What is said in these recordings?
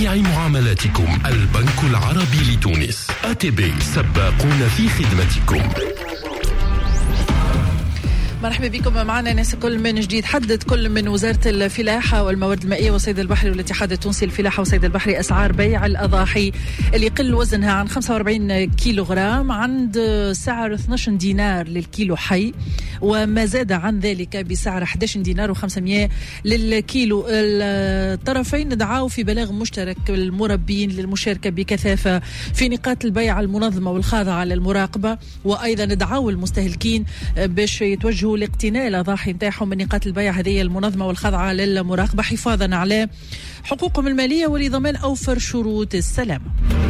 جميع معاملاتكم البنك العربي لتونس. ATB سباقون في خدمتكم. مرحبا بكم معنا ناس كل من جديد. حدد كل من وزارة الفلاحة والموارد المائية والصيد البحري والاتحاد التونسي للفلاحة والصيد البحري أسعار بيع الأضاحي اللي يقل وزنها عن 45 كيلوغرام عند سعر 12 دينار للكيلو حي، وما زاد عن ذلك بسعر 11 دينار و500 للكيلو. الطرفين دعاوا في بلاغ مشترك المربين للمشاركة بكثافة في نقاط البيع المنظمة والخاضعة للمراقبة، وأيضا دعاوا المستهلكين باش يتوجهوا لاقتناء الأضاحي نتاعهم من نقاط البيع هذه المنظمة والخاضعة للمراقبة حفاظا على حقوقهم المالية ولضمان أوفر شروط السلامة.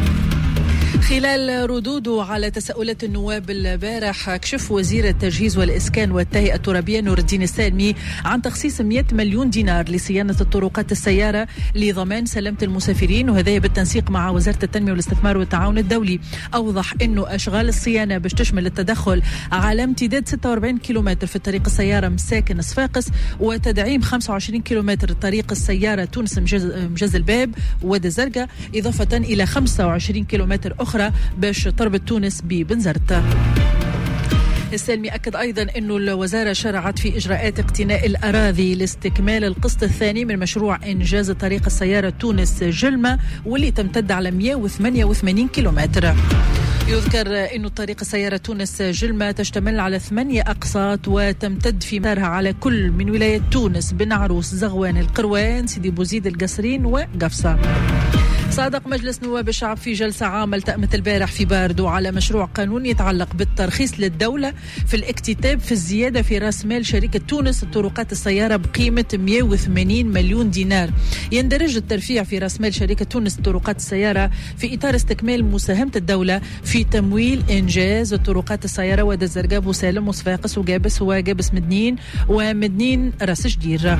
خلال ردوده على تساؤلات النواب البارح، كشف وزير التجهيز والإسكان والتهيئة الترابية نور الدين السالمي عن تخصيص 100 مليون دينار لصيانة الطرقات السيارة لضمان سلامة المسافرين، وهذا بالتنسيق مع وزارة التنمية والاستثمار والتعاون الدولي. أوضح أنه أشغال الصيانة باش تشمل التدخل على امتداد 46 كيلومتر في الطريق السيارة مساكن صفاقس، وتدعيم 25 كيلومتر طريق السيارة تونس مجز الباب وادي الزرقاء، إضافة إلى 25 كيلومتر أخرى باش تربط تونس ببنزرت. السالمي أكد أيضا أنه الوزارة شرعت في إجراءات اقتناء الأراضي لاستكمال القسط الثاني من مشروع إنجاز طريق السيارة تونس جلمة، واللي تمتد على 188 كيلومتر. يذكر أن طريق السيارة تونس جلمة تشتمل على 8 أقساط وتمتد في مسارها على كل من ولاية تونس، بن عروس، زغوان، القروان، سيدي بوزيد، القصرين وقفصة. صادق مجلس نواب الشعب في جلسة عامة التأمت البارح في باردو على مشروع قانون يتعلق بالترخيص للدولة في الاكتتاب في الزيادة في رأس مال شركة تونس الطرقات السيارة بقيمة 180 مليون دينار. يندرج الترفيع في رأس مال شركة تونس الطرقات السيارة في إطار استكمال مساهمة الدولة في تمويل إنجاز الطرقات السيارة وادي الزرقاء، بوسالم، وصفاقس، وقابس مدنين ومدنين راس جدير.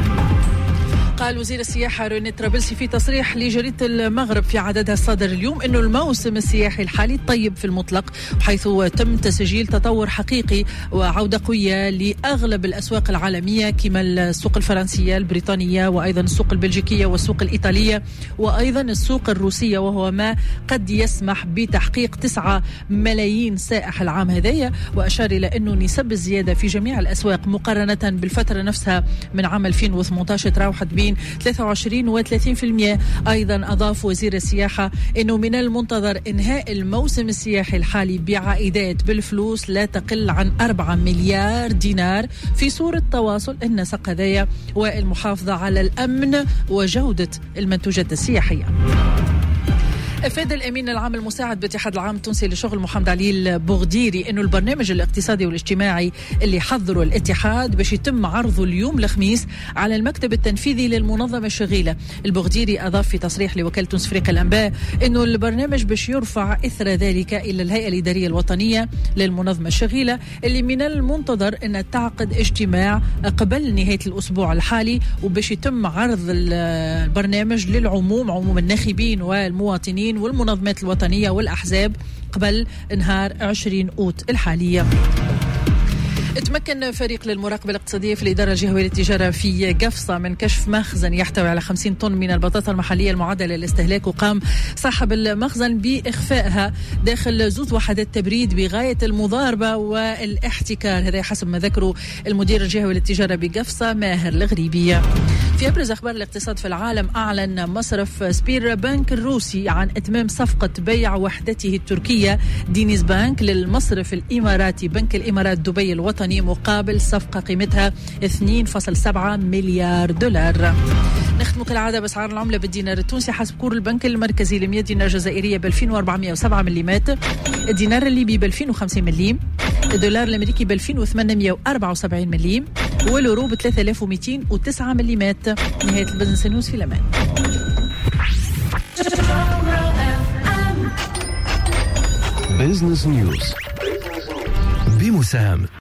قال وزير السياحة روني طرابلسي في تصريح لجريدة المغرب في عددها الصادر اليوم أنه الموسم السياحي الحالي طيب في المطلق، حيث تم تسجيل تطور حقيقي وعودة قوية لأغلب الأسواق العالمية كما السوق الفرنسية، البريطانية، وأيضا السوق البلجيكية والسوق الإيطالية، وأيضا السوق الروسية، وهو ما قد يسمح بتحقيق 9 ملايين سائح العام هذايا. وأشار إلى أنه نسب الزيادة في جميع الأسواق مقارنة بالفترة نفسها من عام 2018 تراوحت بين 23 و 30%. أيضا أضاف وزير السياحة أنه من المنتظر إنهاء الموسم السياحي الحالي بعائدات بالفلوس لا تقل عن 4 مليار دينار في صورة تواصل النسق هذايا والمحافظة على الأمن وجودة المنتوجات السياحية. أفاد الأمين العام المساعد باتحاد العام التونسي للشغل محمد علي البغديري أنه البرنامج الاقتصادي والاجتماعي اللي حضره الاتحاد باش يتم عرضه اليوم الخميس على المكتب التنفيذي للمنظمة الشغيلة. البغديري أضاف في تصريح لوكالة تونس فريق الأنباء أنه البرنامج باش يرفع إثر ذلك إلى الهيئة الإدارية الوطنية للمنظمة الشغيلة، اللي من المنتظر أن تعقد اجتماع قبل نهاية الأسبوع الحالي، وباش يتم عرض البرنامج للعموم، عموم الناخبين والمواطنين والمنظمات الوطنية والأحزاب قبل نهار 20 أوت الحالية. تمكن فريق للمراقبة الاقتصادية في الإدارة الجهوية للتجارة في قفصة من كشف مخزن يحتوي على 50 طن من البطاطا المحلية المعدلة للاستهلاك، وقام صاحب المخزن بإخفائها داخل 2 وحدات تبريد بغاية المضاربة والاحتكار، هذا حسب ما ذكروا المدير الجهوي للتجارة بقفصة ماهر الغريبية. في أبرز أخبار الاقتصاد في العالم، أعلن مصرف سبير بنك الروسي عن إتمام صفقة بيع وحدته التركية دينيز بانك للمصرف الإماراتي بنك الإمارات دبي الوطني مقابل صفقة قيمتها 2.7 مليار دولار. نختم كالعادة بأسعار العملة بالدينار التونسي حسب كور البنك المركزي، ل 100 دينار جزائرية ب 2407 ملم، الدينار الليبي ب 2050 ملم، الدولار الأمريكي ب 2874 ملم، واليورو ب 3209 ملم. نهاية البزنس نيوز في الأمان. بزنس نيوز بمساهمة